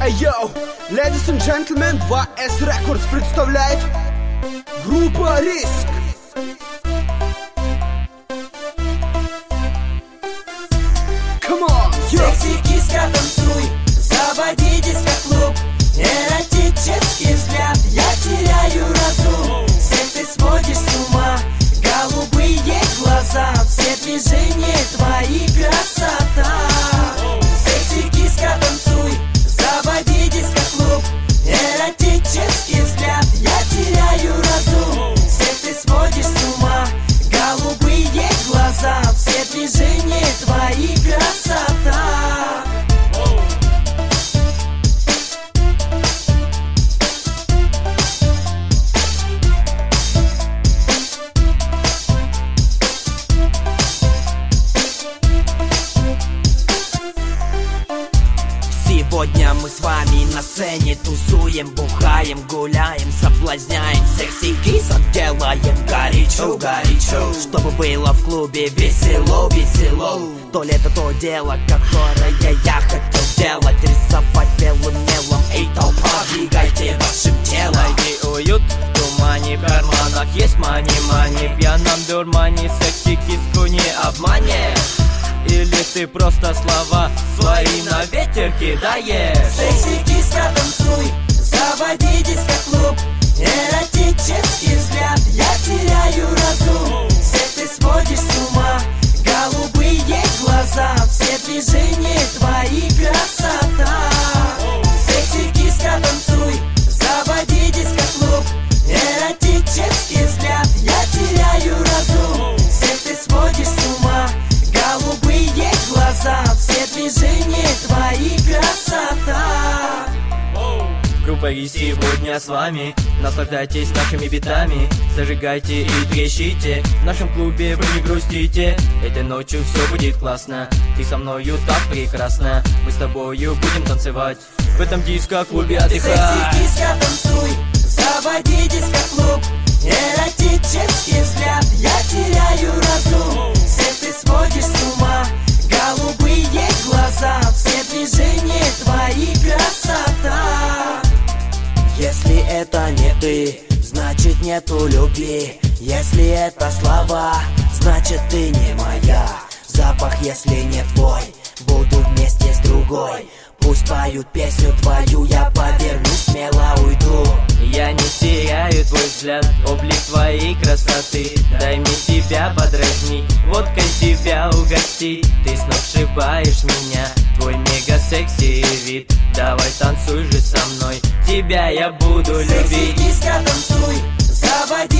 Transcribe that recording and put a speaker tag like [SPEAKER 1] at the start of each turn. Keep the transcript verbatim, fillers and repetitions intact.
[SPEAKER 1] Йоу, ladies and gentlemen, два эс Records представляет группа Риск. Come on, yo.
[SPEAKER 2] Секси киска, танцуй, заводи диско-клуб. Эротический взгляд, я теряю разум. Всех ты сводишь с ума, голубые глаза, все движения твои красота. Секси киска, танцуй, заводи диско-клуб. Эротический взгляд, я теряю разум. Всех ты сводишь с ума, голубые глаза, все движения твои красота. Сегодня мы с вами на сцене тусуем, бухаем, гуляем, соблазняем, секси кисок делаем горячо, горячо. Чтобы было в клубе весело, весело. То ли это то дело, которое я хотел делать. Рисовать белым мелом, эй, толпа, двигайте вашим телом.
[SPEAKER 3] Найди уют в тумане, в карманах есть мани-мани. В пьяном дурмане секси киску не обманешь. Или ты просто слова свои на ветер кидаешь?
[SPEAKER 2] Секси киска, танцуй, заводи диско-клуб. Эротический взгляд, я теряю разум. Всех ты сводишь с ума, голубые глаза, все движения твои красота. Секси киска, танцуй, заводи диско-клуб. Эротический взгляд, я теряю разум. Всех ты сводишь с ума, голубые глаза, все движения твои красота.
[SPEAKER 3] Группа Риск сегодня с вами. Наслаждайтесь нашими битами, зажигайте и трещите. В нашем клубе вы не грустите, этой ночью все будет классно. Ты со мною так прекрасно, мы с тобою будем танцевать в этом диско-клубе отдыхать.
[SPEAKER 2] Секси киска, танцуй, заводи диско-клуб. Эротический взгляд, я теряю разум. Всех ты сводишь с ума, голубые глаза, все движения твои красота. Если это не ты, значит нету любви. Если это слова, значит ты не моя. Запах, если не твой, буду вместе с другой. Пусть поют песню твою, я повернусь, смело уйду.
[SPEAKER 3] Я не теряю твой взгляд, облик твоей красоты. Дай мне тебя подразнить, водкой тебя угостить. Ты сногсшибаешь меня, твой мега-секси вид. Давай танцуй же со мной, тебя я буду любить.
[SPEAKER 2] Секси киска, танцуй, заводи